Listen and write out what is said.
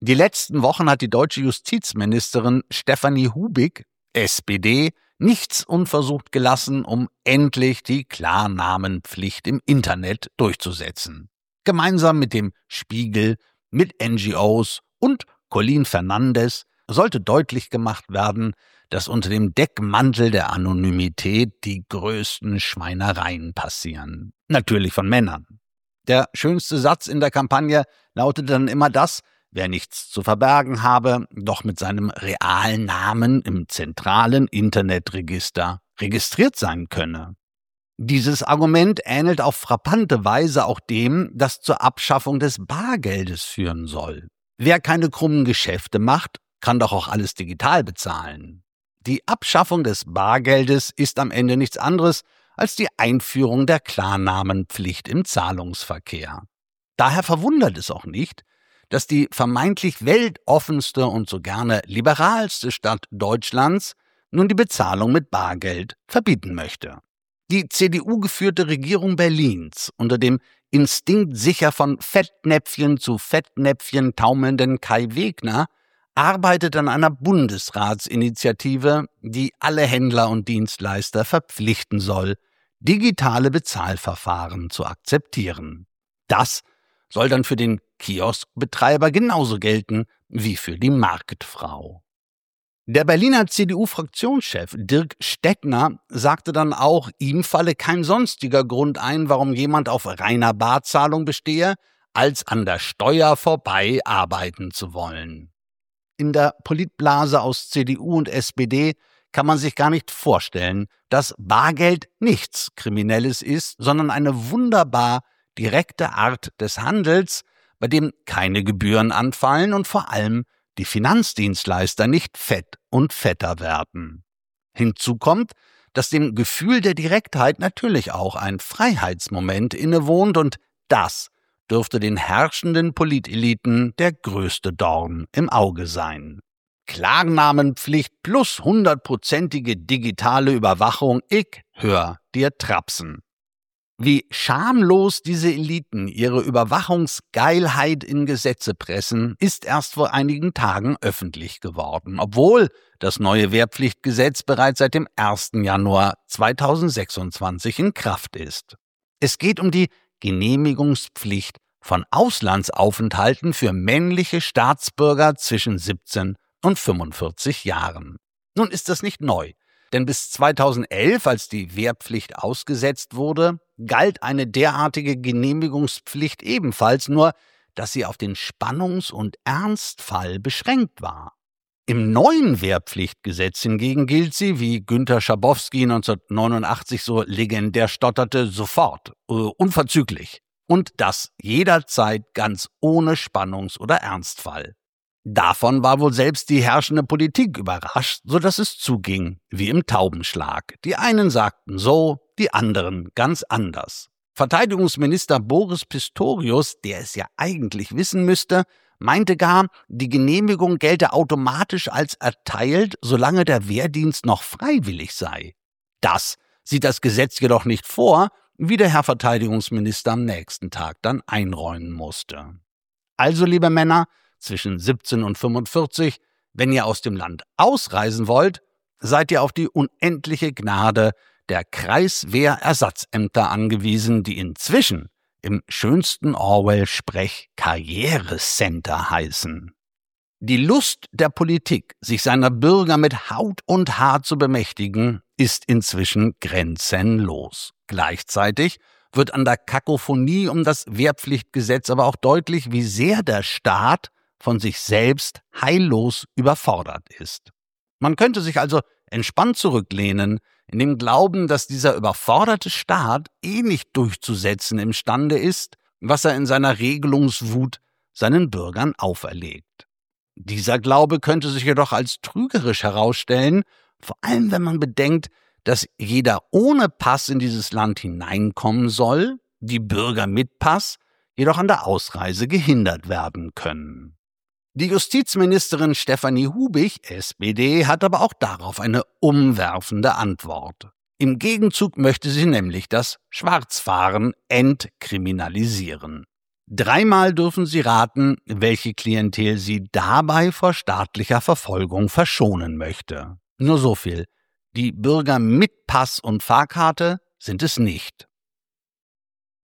Die letzten Wochen hat die deutsche Justizministerin Stefanie Hubig, SPD, nichts unversucht gelassen, um endlich die Klarnamenpflicht im Internet durchzusetzen. Gemeinsam mit dem Spiegel, mit NGOs und Colin Fernandes sollte deutlich gemacht werden, dass unter dem Deckmantel der Anonymität die größten Schweinereien passieren. Natürlich von Männern. Der schönste Satz in der Kampagne lautete dann immer das: Wer nichts zu verbergen habe, doch mit seinem realen Namen im zentralen Internetregister registriert sein könne. Dieses Argument ähnelt auf frappante Weise auch dem, das zur Abschaffung des Bargeldes führen soll. Wer keine krummen Geschäfte macht, kann doch auch alles digital bezahlen. Die Abschaffung des Bargeldes ist am Ende nichts anderes als die Einführung der Klarnamenpflicht im Zahlungsverkehr. Daher verwundert es auch nicht, dass die vermeintlich weltoffenste und so gerne liberalste Stadt Deutschlands nun die Bezahlung mit Bargeld verbieten möchte. Die CDU-geführte Regierung Berlins unter dem Instinkt sicher von Fettnäpfchen zu Fettnäpfchen taumelnden Kai Wegner arbeitet an einer Bundesratsinitiative, die alle Händler und Dienstleister verpflichten soll, digitale Bezahlverfahren zu akzeptieren. Das soll dann für den Kioskbetreiber genauso gelten wie für die Marktfrau. Der Berliner CDU-Fraktionschef Dirk Stettner sagte dann auch, ihm falle kein sonstiger Grund ein, warum jemand auf reiner Barzahlung bestehe, als an der Steuer vorbei arbeiten zu wollen. In der Politblase aus CDU und SPD kann man sich gar nicht vorstellen, dass Bargeld nichts Kriminelles ist, sondern eine wunderbar direkte Art des Handels, bei dem keine Gebühren anfallen und vor allem die Finanzdienstleister nicht fett und fetter werden. Hinzu kommt, dass dem Gefühl der Direktheit natürlich auch ein Freiheitsmoment innewohnt, und das dürfte den herrschenden Politeliten der größte Dorn im Auge sein. Klarnamenpflicht plus 100%ige digitale Überwachung, ich hör dir trapsen. Wie schamlos diese Eliten ihre Überwachungsgeilheit in Gesetze pressen, ist erst vor einigen Tagen öffentlich geworden, obwohl das neue Wehrpflichtgesetz bereits seit dem 1. Januar 2026 in Kraft ist. Es geht um die Genehmigungspflicht von Auslandsaufenthalten für männliche Staatsbürger zwischen 17 und 45 Jahren. Nun ist das nicht neu, denn bis 2011, als die Wehrpflicht ausgesetzt wurde, galt eine derartige Genehmigungspflicht ebenfalls, nur dass sie auf den Spannungs- und Ernstfall beschränkt war. Im neuen Wehrpflichtgesetz hingegen gilt sie, wie Günter Schabowski 1989 so legendär stotterte, sofort, unverzüglich. Und das jederzeit ganz ohne Spannungs- oder Ernstfall. Davon war wohl selbst die herrschende Politik überrascht, so dass es zuging wie im Taubenschlag. Die einen sagten so, die anderen ganz anders. Verteidigungsminister Boris Pistorius, der es ja eigentlich wissen müsste, meinte gar, die Genehmigung gelte automatisch als erteilt, solange der Wehrdienst noch freiwillig sei. Das sieht das Gesetz jedoch nicht vor, wie der Herr Verteidigungsminister am nächsten Tag dann einräumen musste. Also, liebe Männer, zwischen 17 und 45, wenn ihr aus dem Land ausreisen wollt, seid ihr auf die unendliche Gnade der Kreiswehrersatzämter angewiesen, die inzwischen im schönsten Orwell-Sprech Karrierecenter heißen. Die Lust der Politik, sich seiner Bürger mit Haut und Haar zu bemächtigen, ist inzwischen grenzenlos. Gleichzeitig wird an der Kakophonie um das Wehrpflichtgesetz aber auch deutlich, wie sehr der Staat von sich selbst heillos überfordert ist. Man könnte sich also entspannt zurücklehnen, in dem Glauben, dass dieser überforderte Staat nicht durchzusetzen imstande ist, was er in seiner Regelungswut seinen Bürgern auferlegt. Dieser Glaube könnte sich jedoch als trügerisch herausstellen, vor allem wenn man bedenkt, dass jeder ohne Pass in dieses Land hineinkommen soll, die Bürger mit Pass jedoch an der Ausreise gehindert werden können. Die Justizministerin Stefanie Hubig, SPD, hat aber auch darauf eine umwerfende Antwort. Im Gegenzug möchte sie nämlich das Schwarzfahren entkriminalisieren. Dreimal dürfen Sie raten, welche Klientel Sie dabei vor staatlicher Verfolgung verschonen möchte. Nur so viel. Die Bürger mit Pass und Fahrkarte sind es nicht.